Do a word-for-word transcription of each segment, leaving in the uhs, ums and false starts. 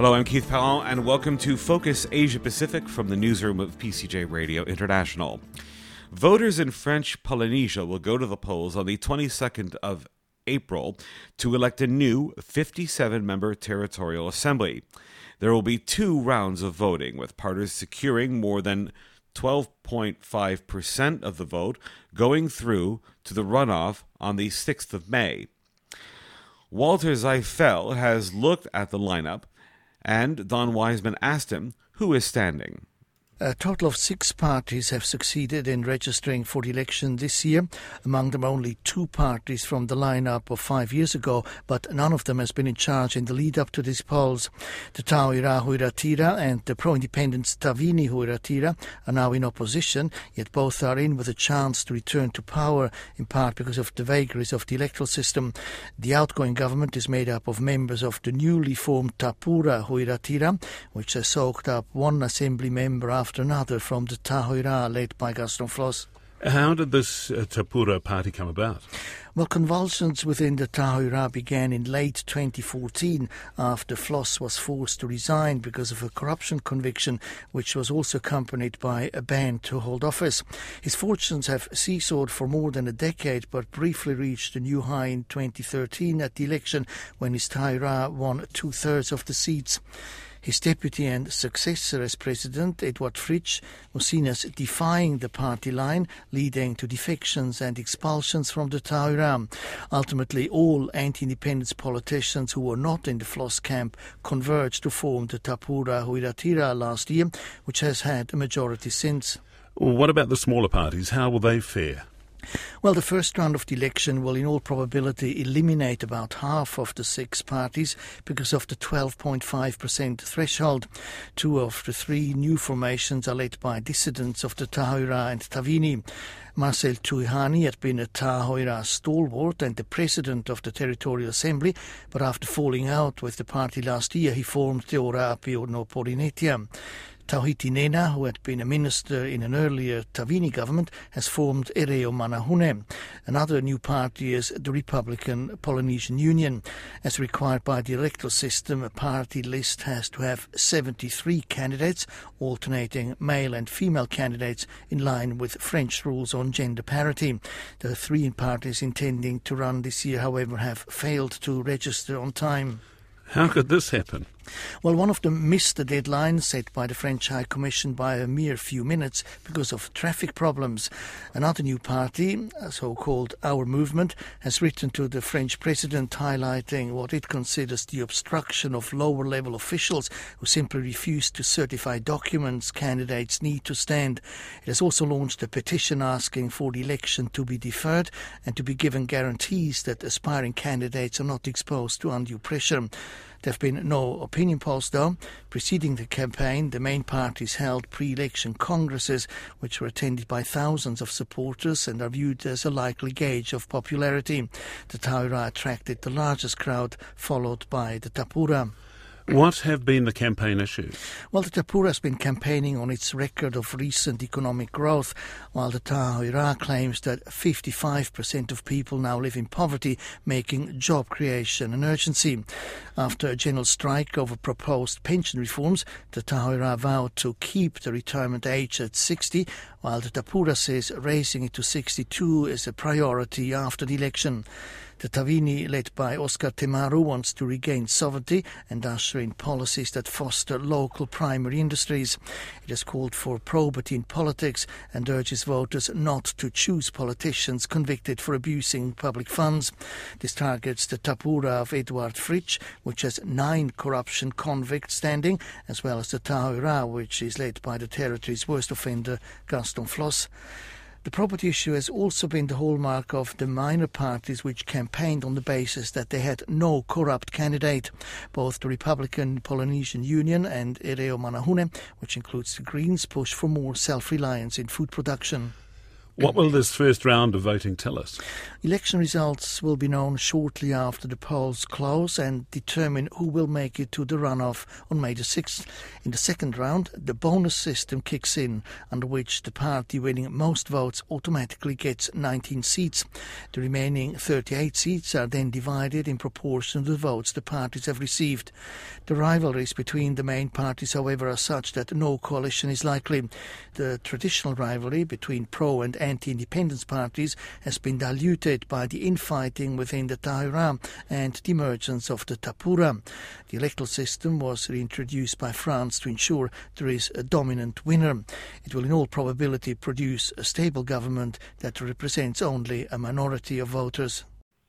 Hello, I'm Keith Pallon, and welcome to Focus Asia Pacific from the newsroom of P C J Radio International. Voters in French Polynesia will go to the polls on the twenty-second of April to elect a new fifty-seven member territorial assembly. There will be two rounds of voting, with parties securing more than twelve point five percent of the vote going through to the runoff on the sixth of May. Walter Zeifel has looked at the lineup, and Don Wiseman asked him who is standing. A total of six parties have succeeded in registering for the election this year, among them only two parties from the lineup of five years ago, but none of them has been in charge in the lead-up to these polls. The Tahoira Huiratira and the pro-independence Tavini Huiratira are now in opposition, yet both are in with a chance to return to power, in part because of the vagaries of the electoral system. The outgoing government is made up of members of the newly formed Tapura Huiratira, which has soaked up one assembly member after another from the Tahoira, led by Gaston Floss. How did this uh, Tapura party come about? Well, convulsions within the Tahoira began in late twenty fourteen after Floss was forced to resign because of a corruption conviction, which was also accompanied by a ban to hold office. His fortunes have seesawed for more than a decade, but briefly reached a new high in twenty thirteen at the election when his Tahoira won two-thirds of the seats. His deputy and successor as president, Eduard Fritsch, was seen as defying the party line, leading to defections and expulsions from the Tahoira. Ultimately, all anti-independence politicians who were not in the Floss camp converged to form the Tapura Huiratira last year, which has had a majority since. What about the smaller parties? How will they fare? Well, the first round of the election will in all probability eliminate about half of the six parties because of the twelve point five percent threshold. Two of the three new formations are led by dissidents of the Tahoira and Tavini. Marcel Tuihani had been a Tahoira stalwart and the president of the Territorial Assembly, but after falling out with the party last year, he formed Te Ora Apio no Porinetia. Tauhiti Nena, who had been a minister in an earlier Tavini government, has formed Ereo Manahune. Another new party is the Republican Polynesian Union. As required by the electoral system, a party list has to have seventy-three candidates, alternating male and female candidates in line with French rules on gender parity. The three parties intending to run this year, however, have failed to register on time. How could this happen? Well, one of them missed the deadline set by the French High Commission by a mere few minutes because of traffic problems. Another new party, so-called Our Movement, has written to the French president highlighting what it considers the obstruction of lower-level officials who simply refuse to certify documents candidates need to stand. It has also launched a petition asking for the election to be deferred and to be given guarantees that aspiring candidates are not exposed to undue pressure. There have been no opinion polls, though. Preceding the campaign, the main parties held pre-election congresses, which were attended by thousands of supporters and are viewed as a likely gauge of popularity. The Tahoira attracted the largest crowd, followed by the Tapura. What have been the campaign issues? Well, the Tapura has been campaigning on its record of recent economic growth, while the Tahoira claims that fifty-five percent of people now live in poverty, making job creation an urgency. After a general strike over proposed pension reforms, the Tahoira vowed to keep the retirement age at sixty, while the Tapura says raising it to sixty-two is a priority after the election. The Tavini, led by Oscar Temaru, wants to regain sovereignty and usher in policies that foster local primary industries. It has called for probity in politics and urges voters not to choose politicians convicted for abusing public funds. This targets the Tapura of Eduard Fritsch, which has nine corruption convicts standing, as well as the Tahoira, which is led by the territory's worst offender, Gaston Floss. The property issue has also been the hallmark of the minor parties which campaigned on the basis that they had no corrupt candidate. Both the Republican Polynesian Union and Ereo Manahune, which includes the Greens, push for more self-reliance in food production. What will this first round of voting tell us? Election results will be known shortly after the polls close and determine who will make it to the runoff on May the sixth. In the second round, the bonus system kicks in, under which the party winning most votes automatically gets nineteen seats. The remaining thirty-eight seats are then divided in proportion to the votes the parties have received. The rivalries between the main parties, however, are such that no coalition is likely. The traditional rivalry between pro and anti-independence parties has been diluted by the infighting within the Taura and the emergence of the Tapura. The electoral system was reintroduced by France to ensure there is a dominant winner. It will in all probability produce a stable government that represents only a minority of voters.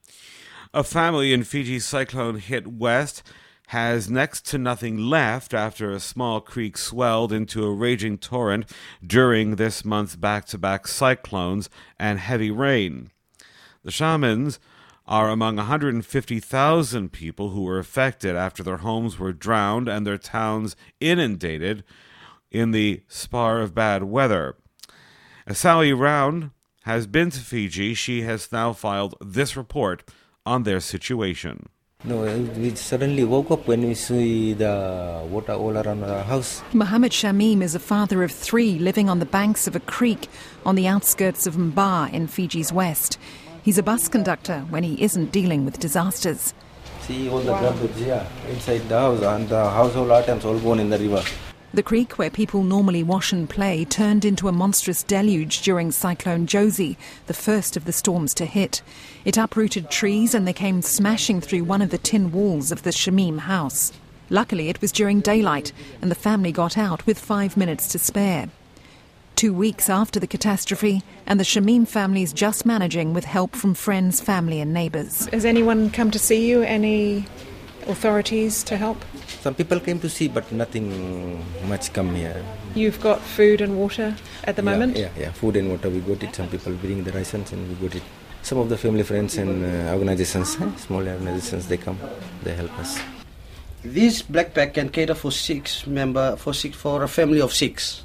A family in Fiji's cyclone-hit west has next to nothing left after a small creek swelled into a raging torrent during this month's back-to-back cyclones and heavy rain. The shamans are among one hundred fifty thousand people who were affected after their homes were drowned and their towns inundated in the spar of bad weather. As Sally Round has been to Fiji, she has now filed this report on their situation. No, we suddenly woke up when we see the water all around our house. Mohammed Shamim is a father of three living on the banks of a creek on the outskirts of Mba in Fiji's west. He's a bus conductor when he isn't dealing with disasters. See all the wow. garbage here inside the house, and the household items all gone in the river. The creek where people normally wash and play turned into a monstrous deluge during Cyclone Josie, the first of the storms to hit. It uprooted trees and they came smashing through one of the tin walls of the Shamim house. Luckily, it was during daylight and the family got out with five minutes to spare. Two weeks after the catastrophe, and the Shamim family is just managing with help from friends, family and neighbours. Has anyone come to see you? Any authorities to help? Some people came to see, but nothing much come here. You've got food and water at the yeah, moment? Yeah, yeah, food and water. We got it. Some people bring the rations and we got it. Some of the family, friends and uh, organizations, small organizations, they come, they help us. This backpack can cater for six member, for six, for a family of six.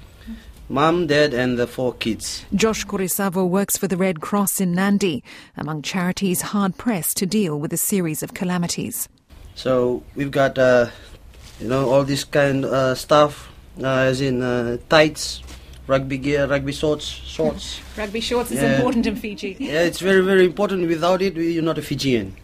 Mom, Dad and the four kids. Josh Korisavo works for the Red Cross in Nandi, among charities hard-pressed to deal with a series of calamities. So we've got, uh, you know, all this kind of uh, stuff, uh, as in uh, tights, rugby gear, rugby shorts. shorts. Rugby shorts is yeah. important in Fiji. Yeah, it's very, very important. Without it, you're not a Fijian.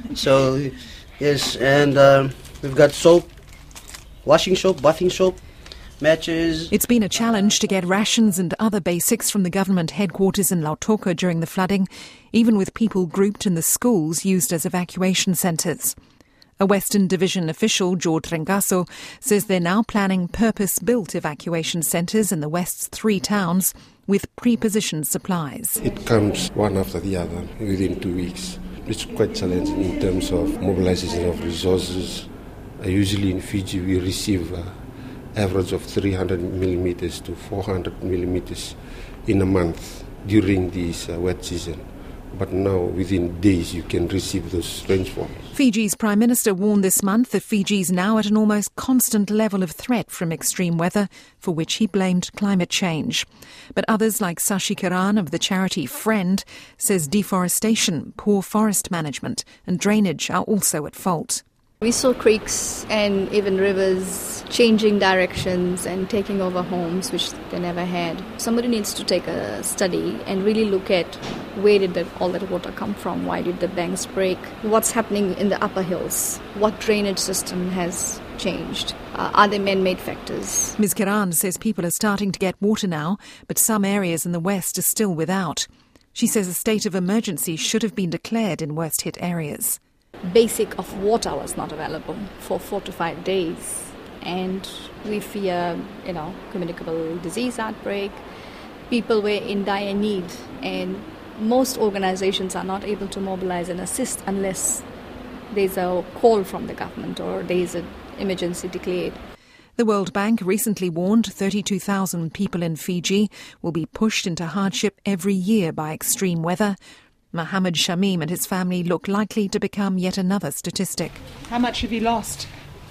So, yes, and um, we've got soap, washing soap, bathing soap, matches. It's been a challenge to get rations and other basics from the government headquarters in Lautoka during the flooding, even with people grouped in the schools used as evacuation centres. A Western Division official, George Rengaso, says they're now planning purpose-built evacuation centres in the West's three towns with pre-positioned supplies. It comes one after the other within two weeks. It's quite challenging in terms of mobilization of resources. Uh, usually in Fiji we receive an average of three hundred millimeters to four hundred millimeters in a month during this uh, wet season. But now, within days, you can receive those rainfalls. Fiji's Prime Minister warned this month that Fiji's now at an almost constant level of threat from extreme weather, for which he blamed climate change. But others, like Sashi Kiran of the charity Friend, says deforestation, poor forest management and drainage are also at fault. We saw creeks and even rivers changing directions and taking over homes which they never had. Somebody needs to take a study and really look at where did the, all that water come from, why did the banks break, what's happening in the upper hills, what drainage system has changed, uh, are there man-made factors. Miz Kiran says people are starting to get water now, but some areas in the west are still without. She says a state of emergency should have been declared in worst-hit areas. Basic of water was not available for four to five days, and we fear, you know, communicable disease outbreak. People were in dire need, and most organizations are not able to mobilize and assist unless there's a call from the government or there's an emergency declared. The World Bank recently warned thirty-two thousand people in Fiji will be pushed into hardship every year by extreme weather. Mohammed Shamim and his family look likely to become yet another statistic. How much have you lost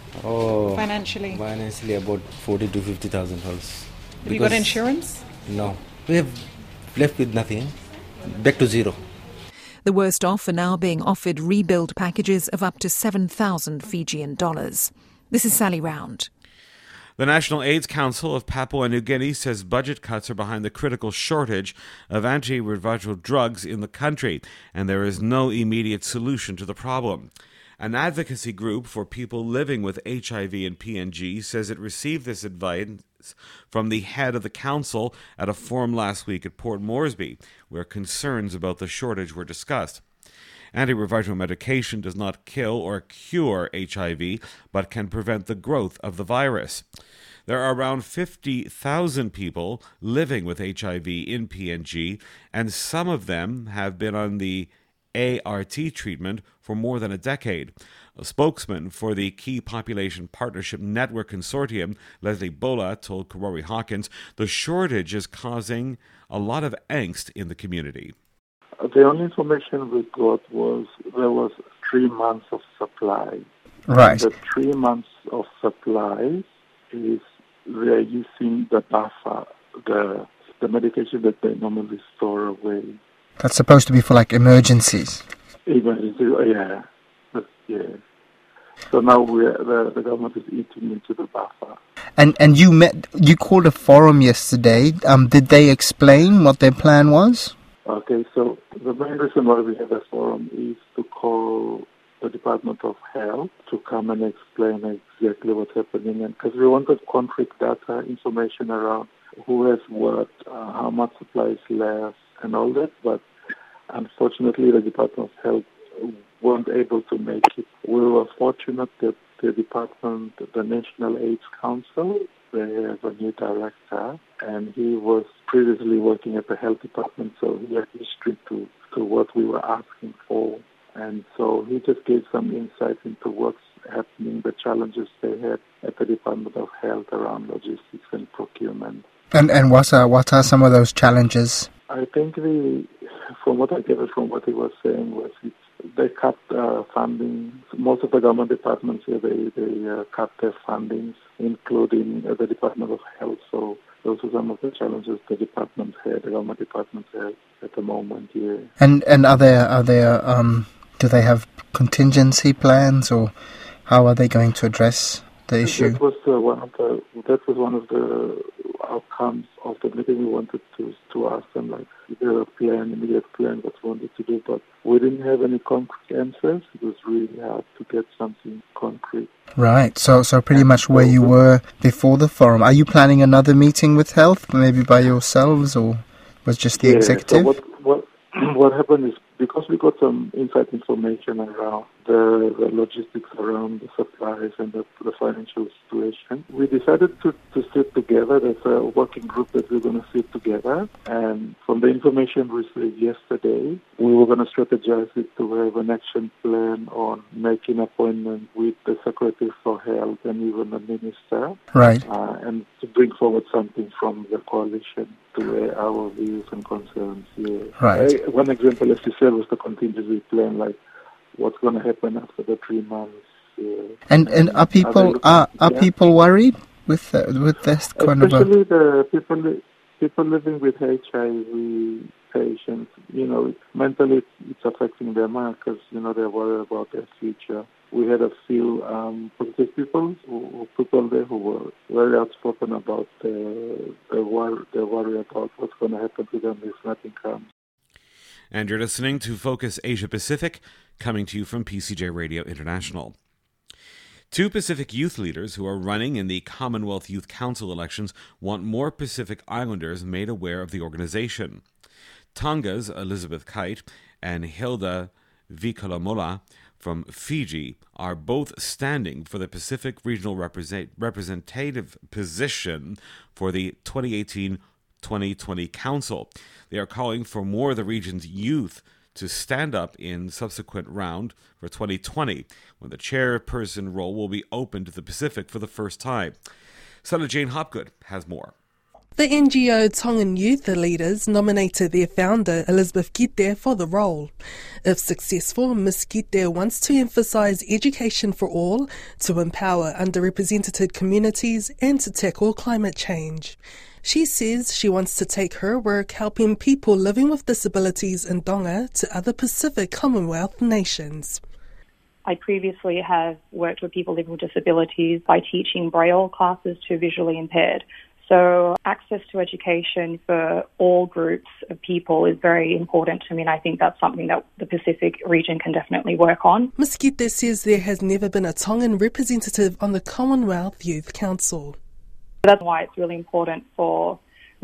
oh, financially? Financially about forty to fifty thousand dollars. Have you got insurance? No. We have left with nothing, back to zero. The worst off are now being offered rebuild packages of up to seven thousand Fijian dollars. This is Sally Round. The National AIDS Council of Papua New Guinea says budget cuts are behind the critical shortage of antiretroviral drugs in the country, and there is no immediate solution to the problem. An advocacy group for people living with H I V and P N G says it received this advice from the head of the council at a forum last week at Port Moresby, where concerns about the shortage were discussed. Antiretroviral medication does not kill or cure H I V, but can prevent the growth of the virus. There are around fifty thousand people living with H I V in P N G, and some of them have been on the A R T treatment for more than a decade. A spokesman for the Key Population Partnership Network Consortium, Leslie Bola, told Karori Hawkins the shortage is causing a lot of angst in the community. The only information we got was there was three months of supply. Right. The three months of supply is they're using the buffer, the the medication that they normally store away. That's supposed to be for like emergencies. Emergency, yeah, yeah. So now we're, the the government is eating into the buffer. And and you met, you called a forum yesterday. Um, did they explain what their plan was? Okay, so the main reason why we have a forum is to call the Department of Health to come and explain exactly what's happening, and because we wanted concrete data, information around who has what, uh, how much supply is left, and all that. But unfortunately, the Department of Health weren't able to make it. We were fortunate that the department, the National AIDS Council, they have a new director, and he was previously working at the health department, so he had history to, to what we were asking for. And so he just gave some insight into what's happening, the challenges they had at the Department of Health around logistics and procurement. And and what are, what are some of those challenges? I think the, from what I gathered from what he was saying was it's, they cut uh, funding. Most of the government departments here, they, they uh, cut their fundings, including uh, the Department of Health. So those are some of the challenges the departments had, the government departments had at the moment here. And and are there are there um do they have contingency plans, or how are they going to address the issue? That was uh, one of the that was one of the outcomes of the meeting. We wanted to to ask them, like, is there a plan, immediate plan, what we wanted to do, but we didn't have any concrete answers. It was really hard to get something concrete. Right. So so pretty much where you were before the forum. Are you planning another meeting with health, maybe by yourselves, or was just the yeah, executive? So what what what happened is, because we got some inside information around the, the logistics around the supplies and the, the financial situation, we decided to, to sit together. There's a working group that we're going to sit together. And from the information we received yesterday, we were going to strategize it to have an action plan on making appointment with the Secretary for Health and even the Minister. Right. Uh, and to bring forward something from the coalition to air our views and concerns. Yeah. Right. I, one example, as you said, was the contingency plan, like what's going to happen after the three months. Yeah. And and are people are, are yeah. people worried with uh, with this kind Especially of a... the people li- people living with H I V patients? You know, mentally it's affecting them because you know they're worried about their future. We had a few um, positive people, who, people there who were very outspoken about the the worry, the worry about what's going to happen to them if nothing comes. And you're listening to Focus Asia Pacific, coming to you from P C J Radio International. Two Pacific youth leaders who are running in the Commonwealth Youth Council elections want more Pacific Islanders made aware of the organization. Tonga's Elizabeth Kite and Hilda Vikalamola from Fiji are both standing for the Pacific Regional represent- representative position for the twenty eighteen twenty twenty Council. They are calling for more of the region's youth to stand up in subsequent round for twenty twenty, when the chairperson role will be open to the Pacific for the first time. Senator Jane Hopgood has more. The N G O Tongan Youth Leaders nominated their founder, Elizabeth Kite, for the role. If successful, Miz Kite wants to emphasise education for all, to empower underrepresented communities and to tackle climate change. She says she wants to take her work helping people living with disabilities in Tonga to other Pacific Commonwealth nations. I previously have worked with people living with disabilities by teaching Braille classes to visually impaired. So access to education for all groups of people is very important to me, and I think that's something that the Pacific region can definitely work on. Miz Kite says there has never been a Tongan representative on the Commonwealth Youth Council. That's why it's really important for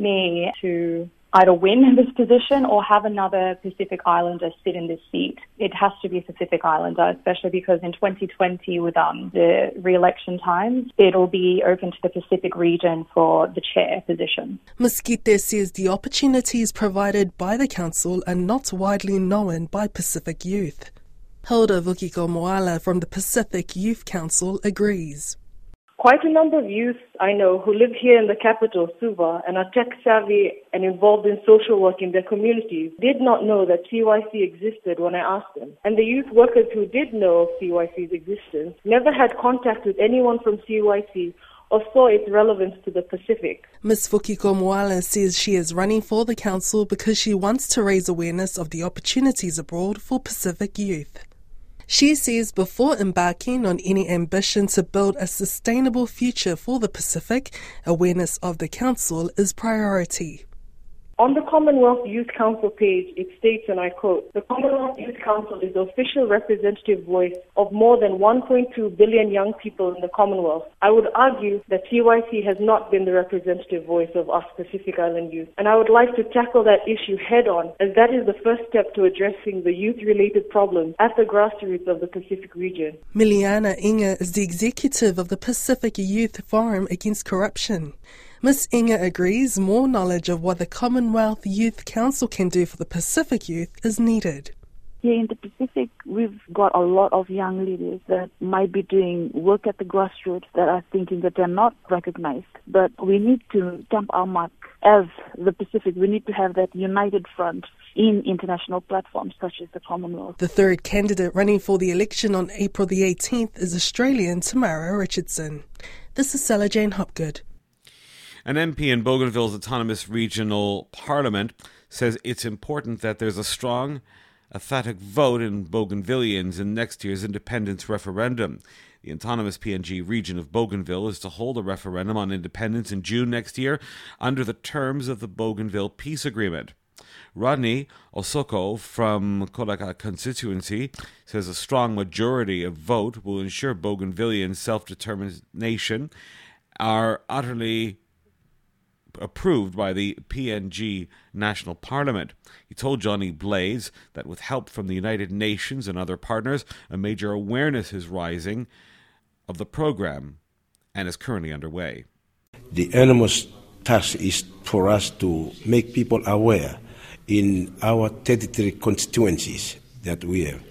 me to either win this position or have another Pacific Islander sit in this seat. It has to be a Pacific Islander, especially because in twenty twenty with um, the re-election times, it'll be open to the Pacific region for the chair position. Miz Kite says the opportunities provided by the council are not widely known by Pacific youth. Hilda Vukiko Moala from the Pacific Youth Council agrees. Quite a number of youth I know who live here in the capital, Suva, and are tech-savvy and involved in social work in their communities did not know that C Y C existed when I asked them. And the youth workers who did know of C Y C's existence never had contact with anyone from C Y C or saw its relevance to the Pacific. Miz Vukiko Moala says she is running for the council because she wants to raise awareness of the opportunities abroad for Pacific youth. She says before embarking on any ambition to build a sustainable future for the Pacific, awareness of the Council is priority. On the Commonwealth Youth Council page, it states, and I quote, "The Commonwealth Youth Council is the official representative voice of more than one point two billion young people in the Commonwealth. I would argue that C Y C has not been the representative voice of us Pacific Island youth, and I would like to tackle that issue head-on, as that is the first step to addressing the youth-related problems at the grassroots of the Pacific region." Miliana Inga is the executive of the Pacific Youth Forum Against Corruption. Miz Inga agrees more knowledge of what the Commonwealth Youth Council can do for the Pacific youth is needed. Here in the Pacific, we've got a lot of young leaders that might be doing work at the grassroots that are thinking that they're not recognized. But we need to stamp our mark as the Pacific. We need to have that united front in international platforms such as the Commonwealth. The third candidate running for the election on April the eighteenth is Australian Tamara Richardson. This is Sarah Jane Hopgood. An M P in Bougainville's Autonomous Regional Parliament says it's important that there's a strong, emphatic vote in Bougainvilleans in next year's independence referendum. The autonomous P N G region of Bougainville is to hold a referendum on independence in June next year under the terms of the Bougainville Peace Agreement. Rodney Osoko from Kolaka constituency says a strong majority of vote will ensure Bougainvillean self-determination are utterly approved by the P N G National Parliament. He told Johnny Blaze that with help from the United Nations and other partners, a major awareness is rising of the program and is currently underway. The enormous task is for us to make people aware in our thirty-three constituencies that we have.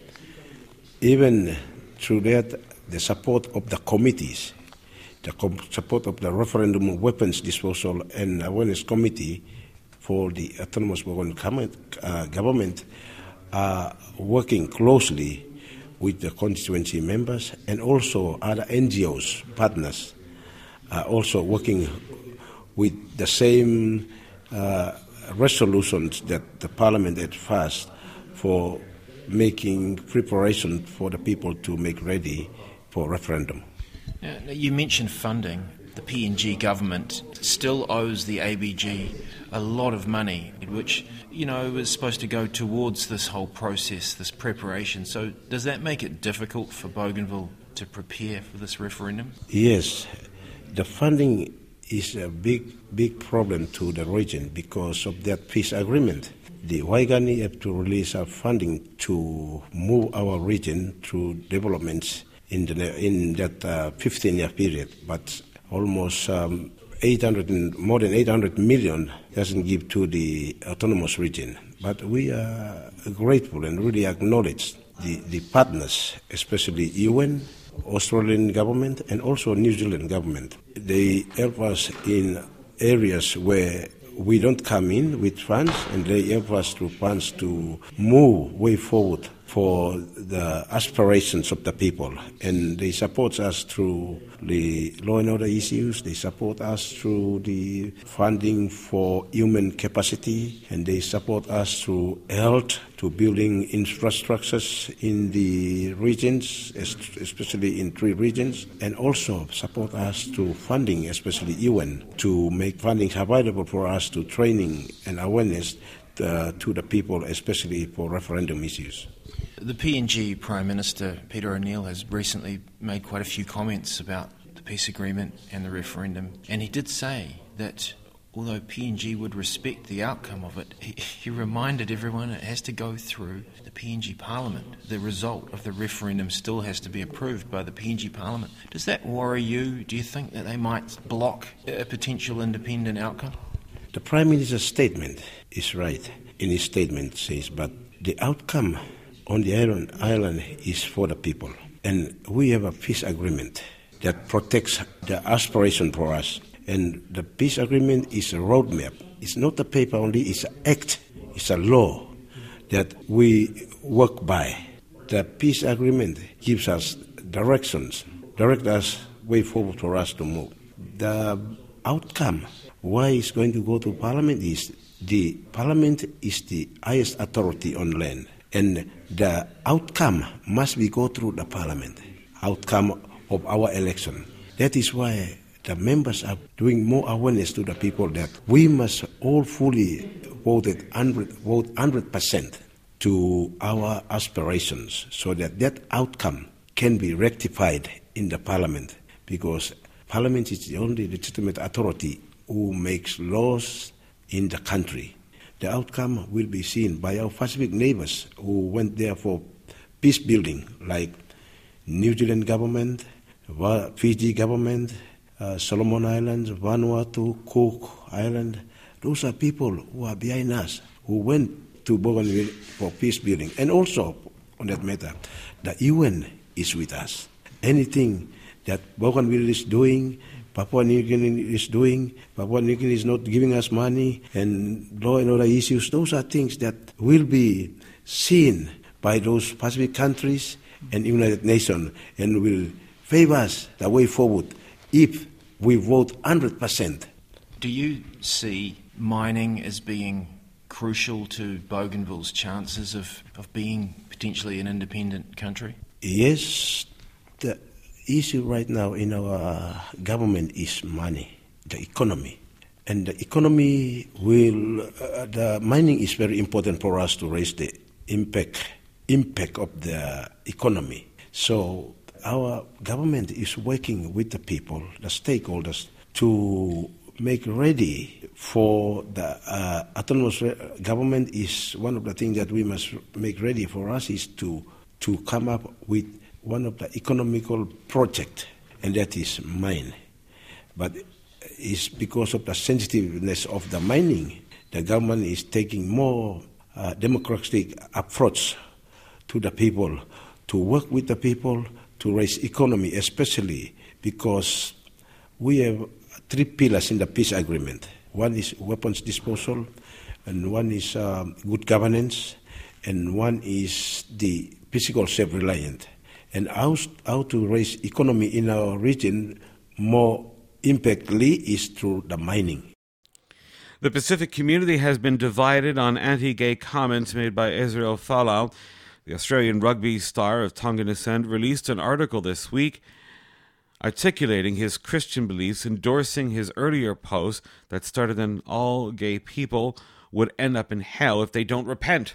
Even through that, the support of the committees, the support of the Referendum Weapons Disposal and Awareness Committee for the Autonomous Bougainville uh, government are working closely with the constituency members, and also other N G Os, partners, are also working with the same uh, resolutions that the Parliament had passed for making preparation for the people to make ready for referendum. Now, you mentioned funding. The P N G government still owes the A B G a lot of money, which, you know, is supposed to go towards this whole process, this preparation. So does that make it difficult for Bougainville to prepare for this referendum? Yes. The funding is a big, big problem to the region because of that peace agreement. The Waigani have to release our funding to move our region through developments in, the, in that uh, fifteen-year period, but almost um, eight hundred and, more than eight hundred million doesn't give to the autonomous region. But we are grateful and really acknowledge the, the partners, especially U N, Australian government, and also New Zealand government. They help us in areas where we don't come in with funds, and they help us through funds to move way forward for the aspirations of the people, and they support us through the law and order issues. They support us through the funding for human capacity, and they support us through health, to building infrastructures in the regions, especially in three regions, and also support us through funding, especially U N, to make funding available for us to training and awareness uh, to the people, especially for referendum issues. The P N G Prime Minister, Peter O'Neill, has recently made quite a few comments about the peace agreement and the referendum, and he did say that although P N G would respect the outcome of it, he, he reminded everyone it has to go through the P N G Parliament. The result of the referendum still has to be approved by the P N G Parliament. Does that worry you? Do you think that they might block a potential independent outcome? The Prime Minister's statement is right. In his statement says, but the outcome on the island, island is for the people. And we have a peace agreement that protects the aspiration for us. And the peace agreement is a roadmap. It's not a paper only, it's an act, it's a law that we work by. The peace agreement gives us directions, direct us way forward for us to move. The outcome, why it's going to go to Parliament, is the Parliament is the highest authority on land. And the outcome must be go through the Parliament, outcome of our election. That is why the members are doing more awareness to the people that we must all fully vote one hundred, vote one hundred percent to our aspirations, so that that outcome can be rectified in the Parliament, because Parliament is the only legitimate authority who makes laws in the country. The outcome will be seen by our Pacific neighbors who went there for peace building, like New Zealand government, Fiji government, uh, Solomon Islands, Vanuatu, Cook Island. Those are people who are behind us, who went to Bougainville for peace building. And also, on that matter, the U N is with us. Anything that Bougainville is doing, Papua New Guinea is doing, Papua New Guinea is not giving us money, and law and order issues, those are things that will be seen by those Pacific countries and United Nations, and will favor us the way forward if we vote one hundred percent. Do you see mining as being crucial to Bougainville's chances of, of being potentially an independent country? Yes. The issue right now in our government is money, the economy. And the economy will, uh, the mining is very important for us to raise the impact, impact of the economy. So our government is working with the people, the stakeholders, to make ready for the uh, autonomous government. Is one of the things that we must make ready for us is to, to come up with one of the economical project, and that is mine. But it's because of the sensitiveness of the mining, the government is taking more uh, democratic approach to the people, to work with the people, to raise economy, especially because we have three pillars in the peace agreement. One is weapons disposal, and one is um, good governance, and one is the physical self-reliance. And how, how to raise economy in our region more impactfully is through the mining. The Pacific community has been divided on anti-gay comments made by Israel Folau. The Australian rugby star of Tongan descent released an article this week articulating his Christian beliefs, endorsing his earlier post that started that all gay people would end up in hell if they don't repent.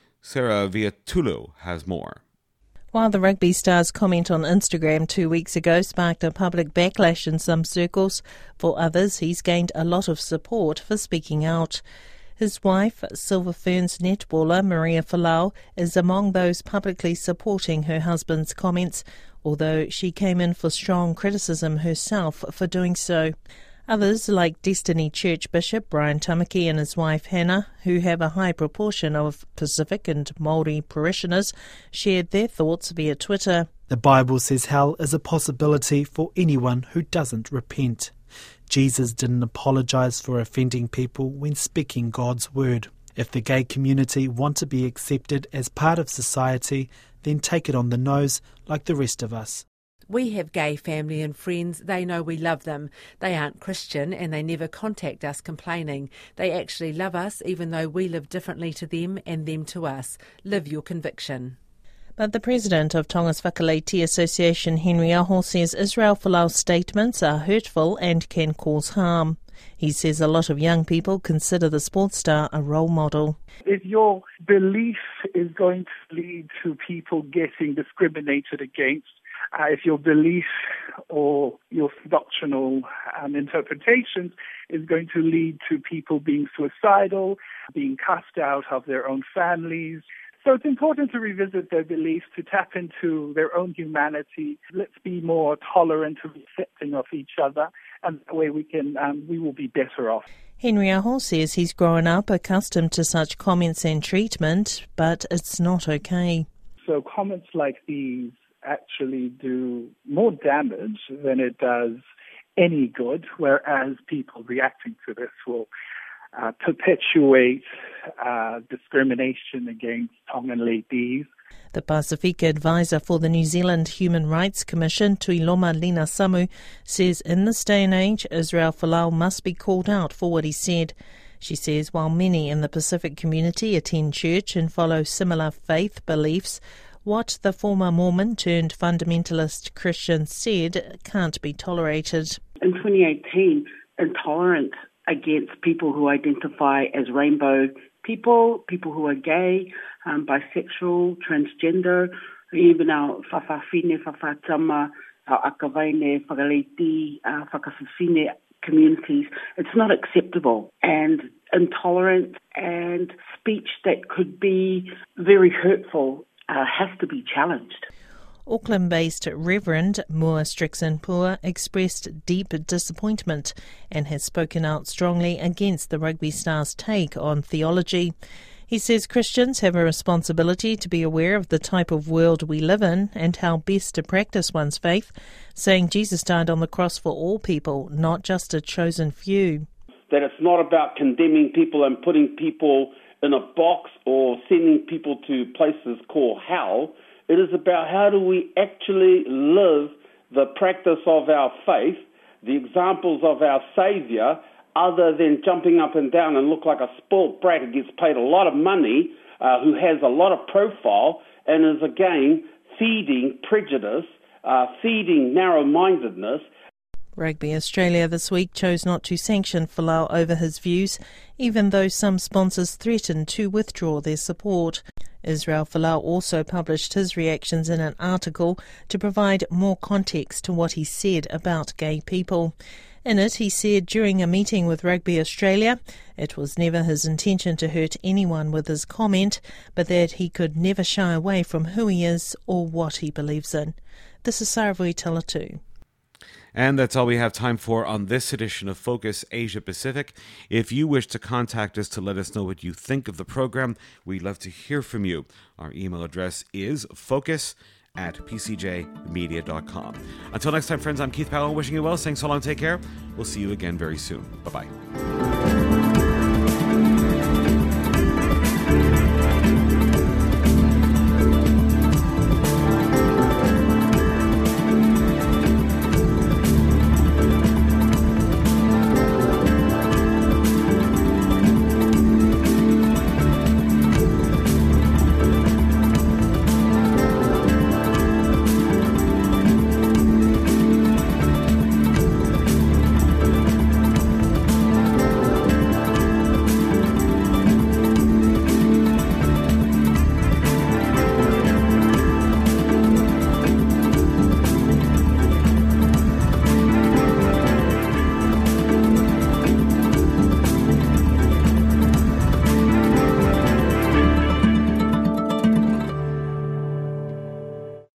Sarah Viatulu has more. While the rugby star's comment on Instagram two weeks ago sparked a public backlash in some circles, for others he's gained a lot of support for speaking out. His wife, Silver Ferns netballer Maria Folau, is among those publicly supporting her husband's comments, although she came in for strong criticism herself for doing so. Others, like Destiny Church Bishop Brian Tamaki and his wife Hannah, who have a high proportion of Pacific and Māori parishioners, shared their thoughts via Twitter. The Bible says hell is a possibility for anyone who doesn't repent. Jesus didn't apologise for offending people when speaking God's word. If the gay community want to be accepted as part of society, then take it on the nose like the rest of us. We have gay family and friends. They know we love them. They aren't Christian and they never contact us complaining. They actually love us even though we live differently to them and them to us. Live your conviction. But the president of Tonga's Whakaleiti Association, Henry Aho, says Israel Folau's statements are hurtful and can cause harm. He says a lot of young people consider the sports star a role model. If your belief is going to lead to people getting discriminated against, Uh, if your belief or your doctrinal um, interpretations is going to lead to people being suicidal, being cast out of their own families. So it's important to revisit their beliefs, to tap into their own humanity. Let's be more tolerant and accepting of each other, and that way we can um, we will be better off. Henry Aho says he's grown up accustomed to such comments and treatment, but it's not okay. So comments like these actually do more damage than it does any good, whereas people reacting to this will uh, perpetuate uh, discrimination against Tongan ladies. The Pasifika advisor for the New Zealand Human Rights Commission, Tuiloma Lina Samu, says in this day and age, Israel Folau must be called out for what he said. She says while many in the Pacific community attend church and follow similar faith beliefs, what the former Mormon turned fundamentalist Christian said can't be tolerated. In twenty eighteen, intolerance against people who identify as rainbow people, people who are gay, um, bisexual, transgender, even our whawhawhine, whawhatama, our akawaine, whakaleiti, uh, whakawhiwhine communities, it's not acceptable. And intolerance and speech that could be very hurtful Uh, has to be challenged. Auckland-based Reverend Mua Strixon-Pua expressed deep disappointment and has spoken out strongly against the Rugby Stars' take on theology. He says Christians have a responsibility to be aware of the type of world we live in and how best to practice one's faith, saying Jesus died on the cross for all people, not just a chosen few. That it's not about condemning people and putting people in a box or sending people to places called hell. It is about how do we actually live the practice of our faith, the examples of our Saviour, other than jumping up and down and look like a spoilt brat who gets paid a lot of money, uh, who has a lot of profile, and is again feeding prejudice, uh, feeding narrow-mindedness. Rugby Australia this week chose not to sanction Folau over his views, even though some sponsors threatened to withdraw their support. Israel Folau also published his reactions in an article to provide more context to what he said about gay people. In it, he said during a meeting with Rugby Australia, it was never his intention to hurt anyone with his comment, but that he could never shy away from who he is or what he believes in. This is Saravui Talatu. And that's all we have time for on this edition of Focus Asia Pacific. If you wish to contact us to let us know what you think of the program, we'd love to hear from you. Our email address is focus at p c j media dot com. Until next time, friends, I'm Keith Powell wishing you well, saying so long, take care. We'll see you again very soon. Bye-bye.